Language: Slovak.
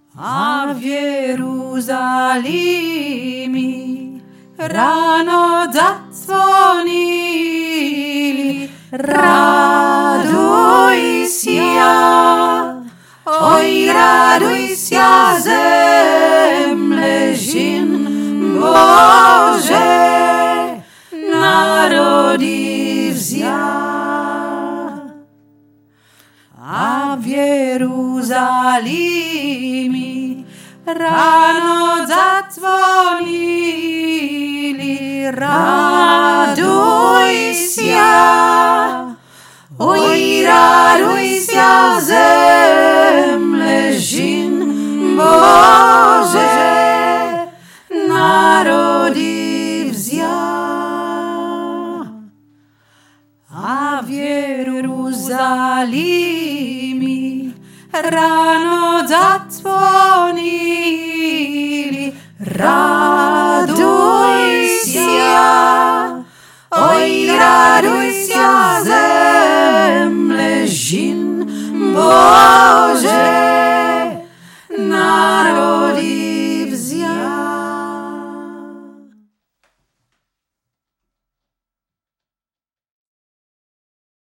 A v Jeruzalimi ráno zadzvonili, radujся, oj radujся, zemle žin Bože, narody vzia. A v Jeruzalimi ráno zadzvonili, radujся, oj radujся, zemle žin Bože, narody vzia. A v Jeruzalimi ráno zadzvonili, radujся, oj radujся,